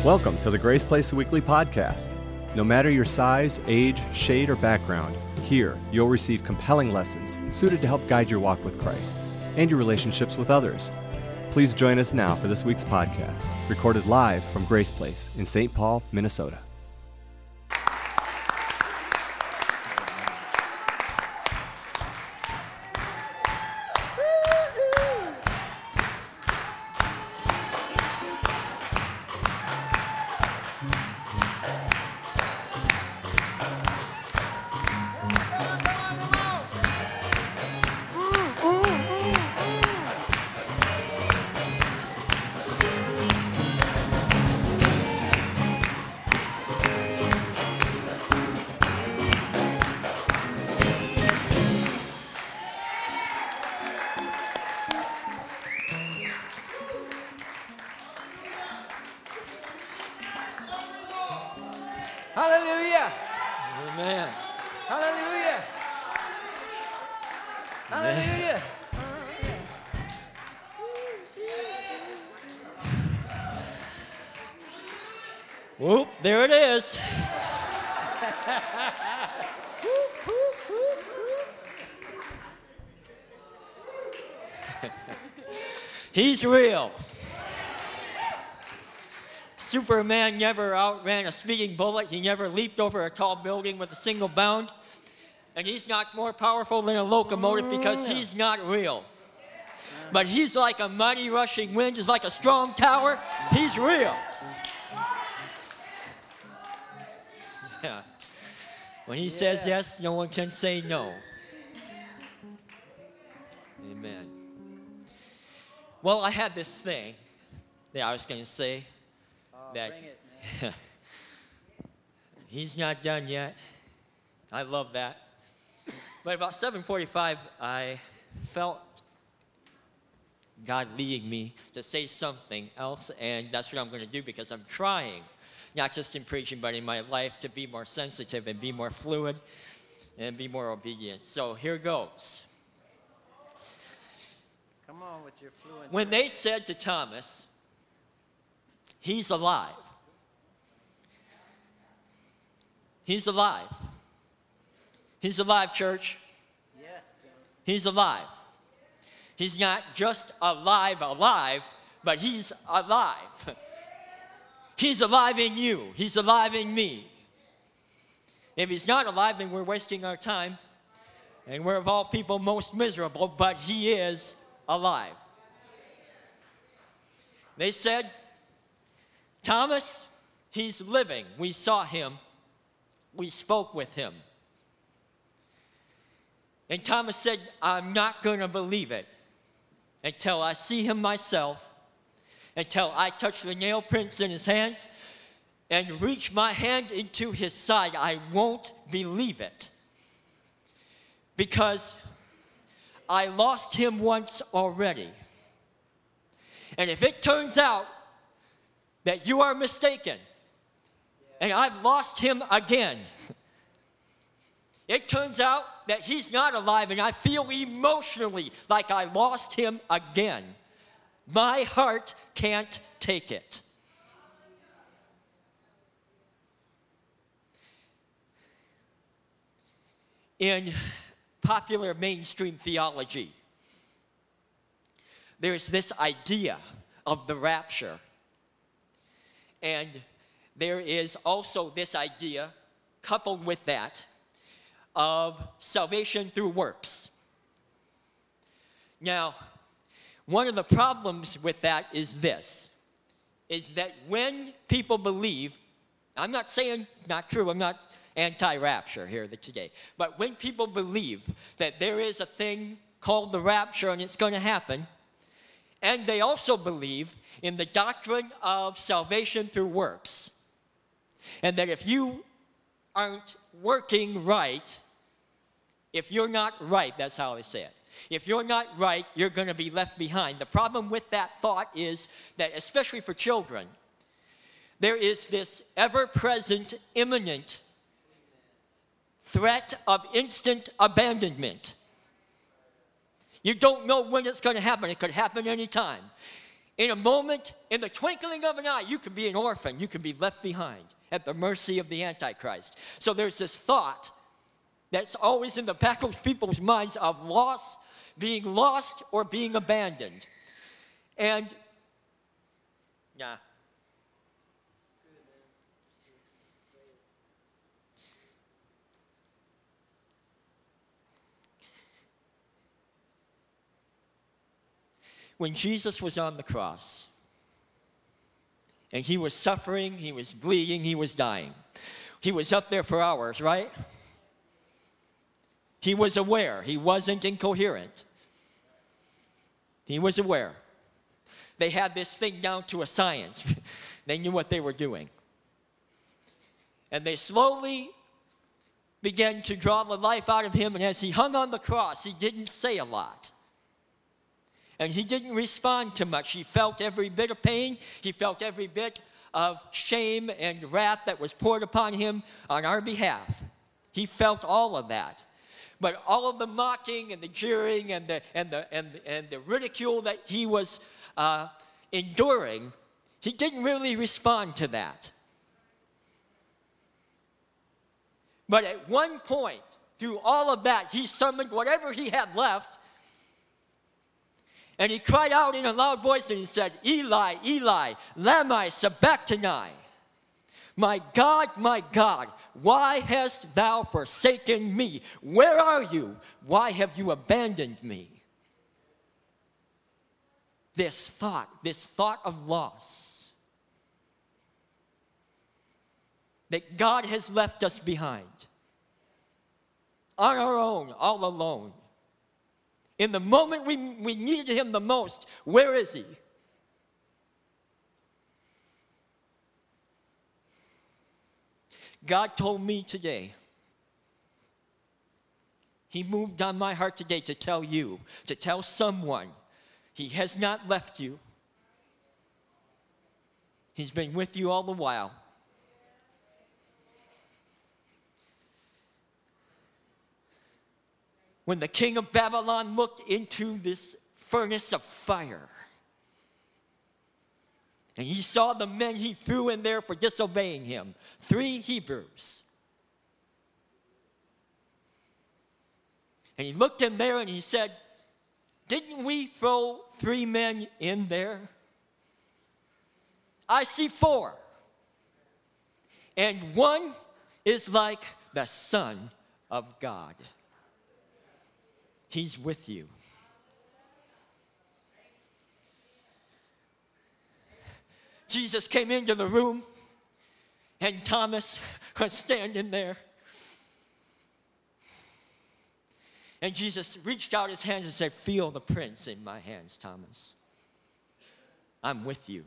Welcome to the Grace Place Weekly Podcast. No matter your size, age, shade, or background, here you'll receive compelling lessons suited to help guide your walk with Christ and your relationships with others. Please join us now for this week's podcast, recorded live from Grace Place in St. Paul, Minnesota. Hallelujah. Amen. Hallelujah. Hallelujah. Whoop, there it is. He's real. Superman never outran a speeding bullet. He never leaped over a tall building with a single bound. And he's not more powerful than a locomotive because he's not real. But he's like a mighty rushing wind. He's like a strong tower. He's real. Yeah. When he says yes, no one can say no. Amen. Well, I had this thing that I was going to say. That Bring it, man. He's not done yet. I love that. But about 7:45, I felt God leading me to say something else, and that's what I'm going to do because I'm trying, not just in preaching, but in my life, to be more sensitive and be more fluid and be more obedient. So here goes. Come on with your fluent. When they said to Thomas, "He's alive. He's alive. He's alive, church. Yes, John. He's alive. He's not just alive, but he's alive. He's alive in you. He's alive in me. If he's not alive, then we're wasting our time, and we're of all people most miserable, but he is alive." They said, "Thomas, he's living. We saw him. We spoke with him." And Thomas said, "I'm not going to believe it until I see him myself, until I touch the nail prints in his hands and reach my hand into his side. I won't believe it because I lost him once already. And if it turns out that you are mistaken, and I've lost him again, it turns out that he's not alive, and I feel emotionally like I lost him again. My heart can't take it." In popular mainstream theology, there's this idea of the rapture. And there is also this idea, coupled with that, of salvation through works. Now, one of the problems with that is this, is that when people believe, I'm not saying not true, I'm not anti-rapture here today, but when people believe that there is a thing called the rapture and it's going to happen, and they also believe in the doctrine of salvation through works, and that if you aren't working right, if you're not right, that's how they say it. If you're not right, you're going to be left behind. The problem with that thought is that, especially for children, there is this ever-present, imminent threat of instant abandonment. You don't know when it's going to happen. It could happen anytime. In a moment, in the twinkling of an eye, you can be an orphan. You can be left behind at the mercy of the Antichrist. So there's this thought that's always in the back of people's minds of loss, being lost or being abandoned. And, when Jesus was on the cross, and he was suffering, he was bleeding, he was dying. He was up there for hours, right? He was aware. He wasn't incoherent. He was aware. They had this thing down to a science. They knew what they were doing. And they slowly began to draw the life out of him, and as he hung on the cross, he didn't say a lot. And he didn't respond to much. He felt every bit of pain. He felt every bit of shame and wrath that was poured upon him on our behalf. He felt all of that. But all of the mocking and the jeering and the ridicule that he was enduring, he didn't really respond to that. But at one point, through all of that, he summoned whatever he had left, and he cried out in a loud voice and he said, Eli, Eli, lama sabachthani. My God, why hast thou forsaken me? Where are you? Why have you abandoned me? This thought of loss, that God has left us behind, on our own, all alone. In the moment we needed him the most, where is he? God told me today, he moved on my heart today to tell you, to tell someone, he has not left you. He's been with you all the while. When the king of Babylon looked into this furnace of fire, and he saw the men he threw in there for disobeying him, 3 Hebrews. And he looked in there and he said, didn't we throw 3 men in there? I see 4. And one is like the Son of God. He's with you. Jesus came into the room, and Thomas was standing there. And Jesus reached out his hands and said, feel the prints in my hands, Thomas. I'm with you.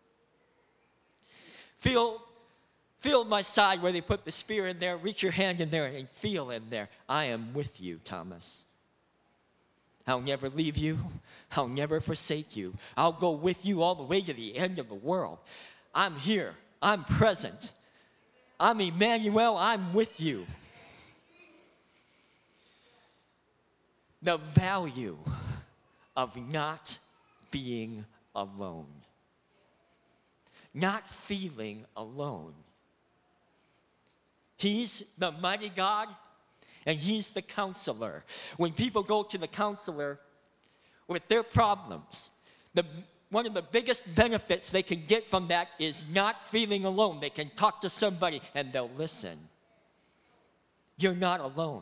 Feel my side where they put the spear in there. Reach your hand in there and feel in there. I am with you, Thomas. I'll never leave you. I'll never forsake you. I'll go with you all the way to the end of the world. I'm here. I'm present. I'm Emmanuel. I'm with you. The value of not being alone. Not feeling alone. He's the mighty God. And he's the counselor. When people go to the counselor with their problems, one of the biggest benefits they can get from that is not feeling alone. They can talk to somebody and they'll listen. You're not alone.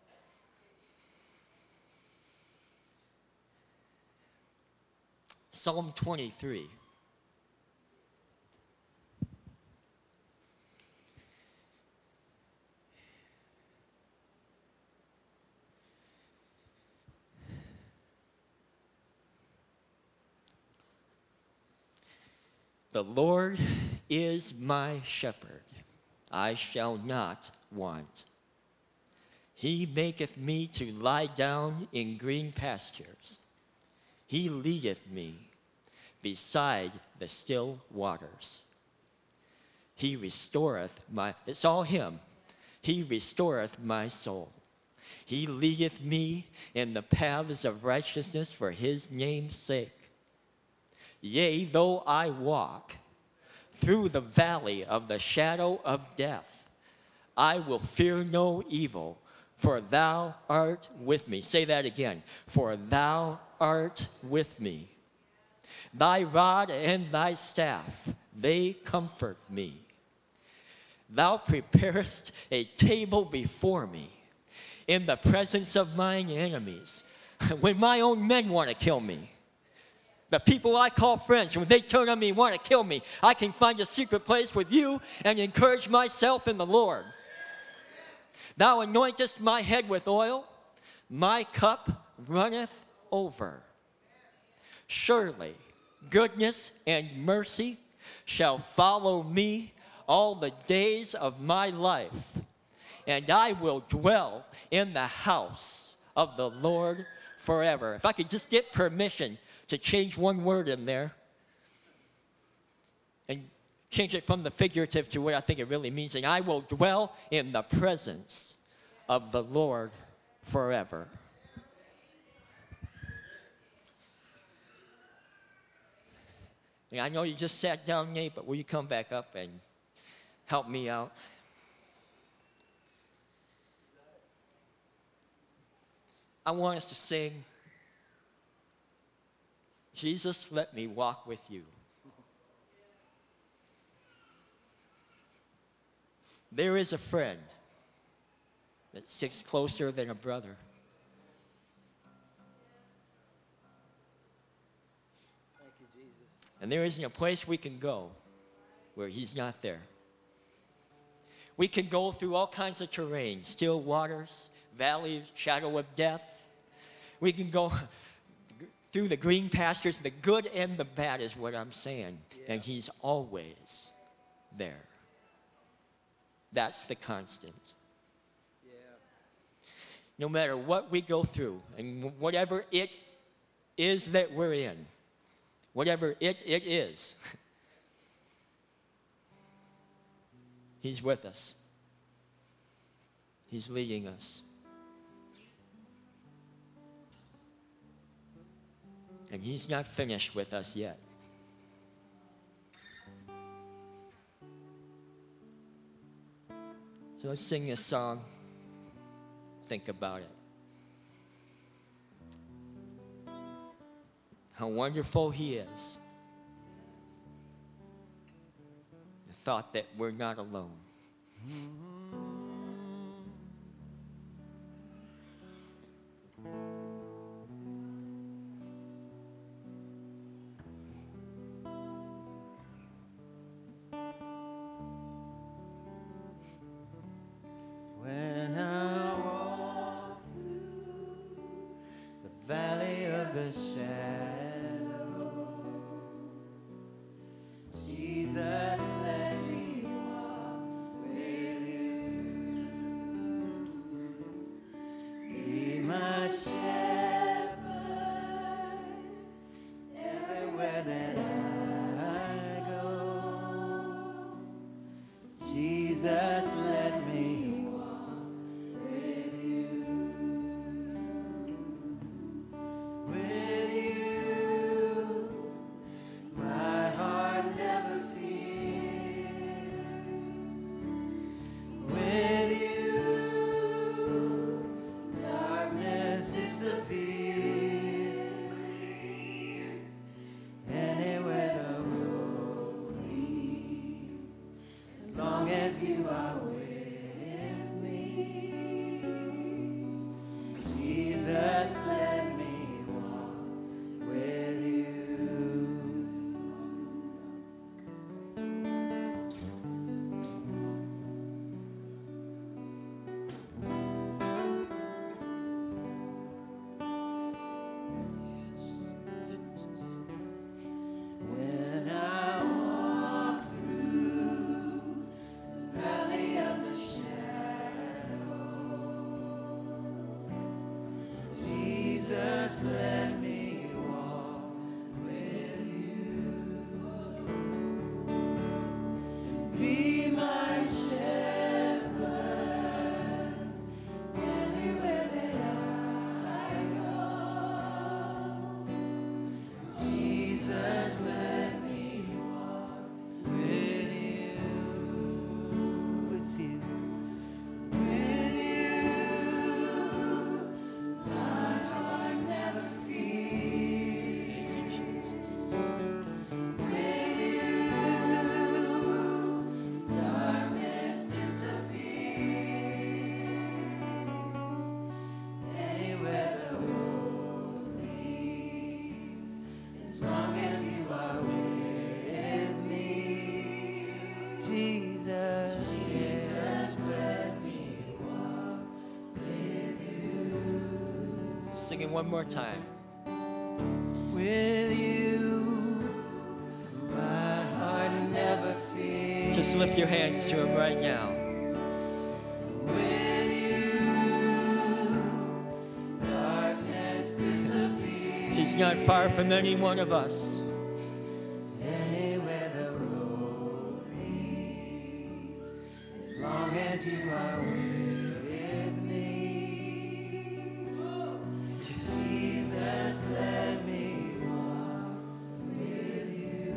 Psalm 23. The Lord is my shepherd, I shall not want. He maketh me to lie down in green pastures. He leadeth me beside the still waters. He restoreth it's all him. He restoreth my soul. He leadeth me in the paths of righteousness for his name's sake. Yea, though I walk through the valley of the shadow of death, I will fear no evil, for thou art with me. Say that again. For thou art with me. Thy rod and thy staff, they comfort me. Thou preparest a table before me in the presence of mine enemies. When my own men want to kill me, the people I call friends, when they turn on me and want to kill me, I can find a secret place with you and encourage myself in the Lord. Thou anointest my head with oil, my cup runneth over. Surely goodness and mercy shall follow me all the days of my life, and I will dwell in the house of the Lord forever. If I could just get permission to change one word in there and change it from the figurative to what I think it really means, and I will dwell in the presence of the Lord forever. And I know you just sat down, Nate, but will you come back up and help me out? I want us to sing, Jesus, let me walk with you. There is a friend that sticks closer than a brother. Thank you, Jesus. And there isn't a place we can go where he's not there. We can go through all kinds of terrain, still waters, valleys, shadow of death. We can go through the green pastures, the good and the bad is what I'm saying. Yeah. And he's always there. That's the constant. Yeah. No matter what we go through and whatever it is that we're in, whatever it is, he's with us. He's leading us. And he's not finished with us yet. So let's sing this song. Think about it. How wonderful he is. The thought that we're not alone. When I walk through the valley of the shadow, Jesus, let me walk with you. Be my shepherd everywhere that I go. Jesus, let me valley of sing it one more time. With you, my heart never fears. Just lift your hands to him right now. With you, darkness disappears. He's not far from any one of us. Anywhere the road leads, as long as you are with me. Jesus, let me walk with you.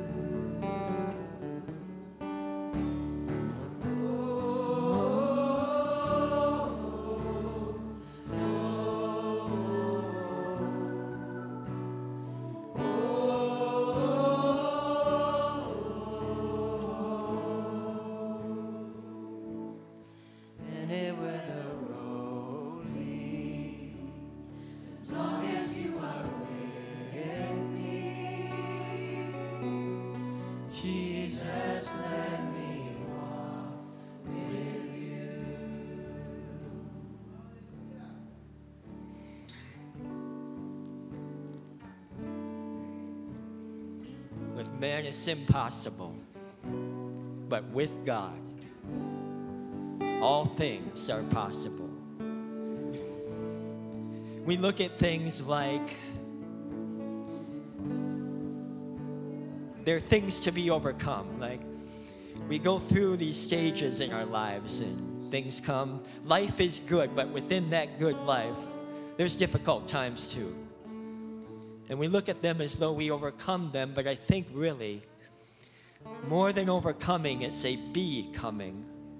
Anywhere the road leads, as long as you are with me. Jesus, let me walk with you. With man, it's impossible. But with God, all things are possible. We look at things like there are things to be overcome. Like we go through these stages in our lives and things come. Life is good, but within that good life, there's difficult times too. And we look at them as though we overcome them, but I think really, more than overcoming, it's a becoming.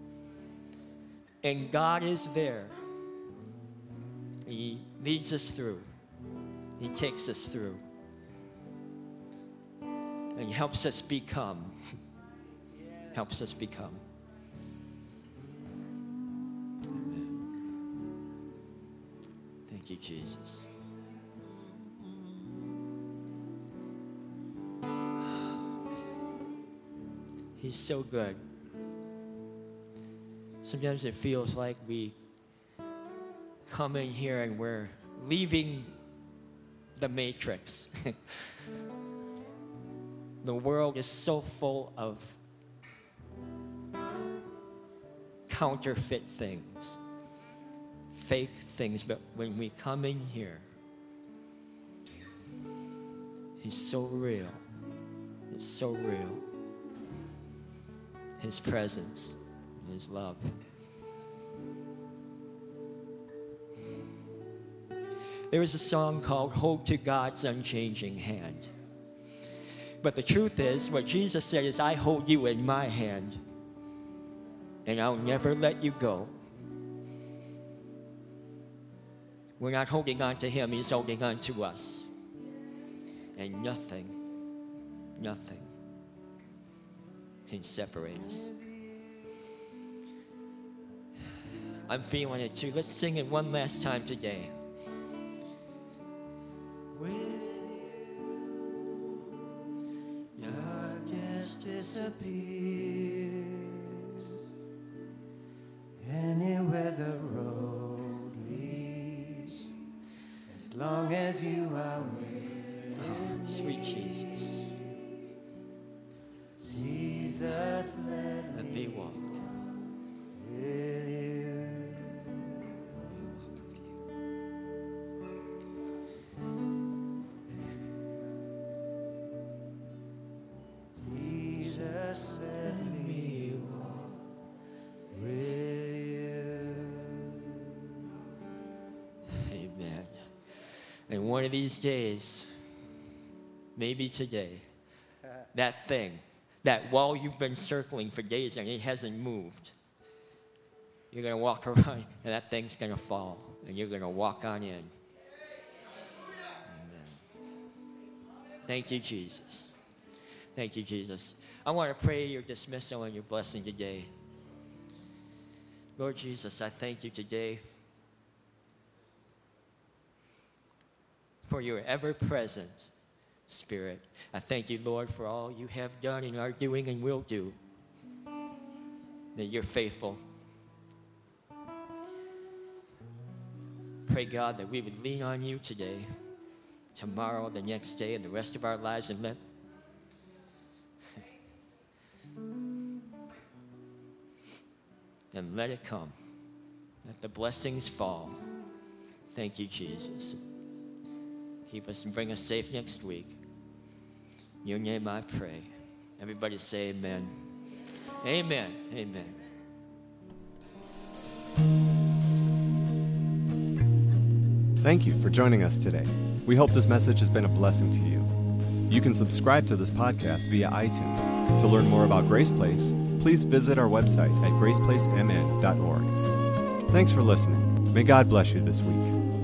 And God is there. He leads us through. He takes us through. And helps us become. Helps us become. Amen. Thank you, Jesus. He's so good. Sometimes it feels like we come in here and we're leaving the matrix. The world is so full of counterfeit things, fake things, but when we come in here, He's so real. It's so real. His presence, His love. There is a song called Hold to God's Unchanging Hand. But the truth is, what Jesus said is, I hold you in my hand, and I'll never let you go. We're not holding on to Him, He's holding on to us. And nothing can separate us. I'm feeling it too. Let's sing it one last time today. With you, darkness disappears. Anywhere the road leads, as long as you are with Oh, sweet Jesus. Jesus, Let me walk. with you. Jesus, let me walk with you. Amen. And one of these days, maybe today, that thing, that wall you've been circling for days and it hasn't moved, you're going to walk around and that thing's going to fall and you're going to walk on in. Amen. Thank you, Jesus. Thank you, Jesus. I want to pray your dismissal and your blessing today. Lord Jesus, I thank you today for your ever-present Spirit. I thank you, Lord, for all you have done and are doing and will do. That you're faithful. pray, God, that we would lean on you today, tomorrow, the next day, and the rest of our lives, and let it come. Let the blessings fall. Thank you, Jesus. Keep us and bring us safe next week. In your name I pray. Everybody say amen. Amen. Amen. Thank you for joining us today. We hope this message has been a blessing to you. You can subscribe to this podcast via iTunes. To learn more about Grace Place, please visit our website at graceplacemn.org. Thanks for listening. May God bless you this week.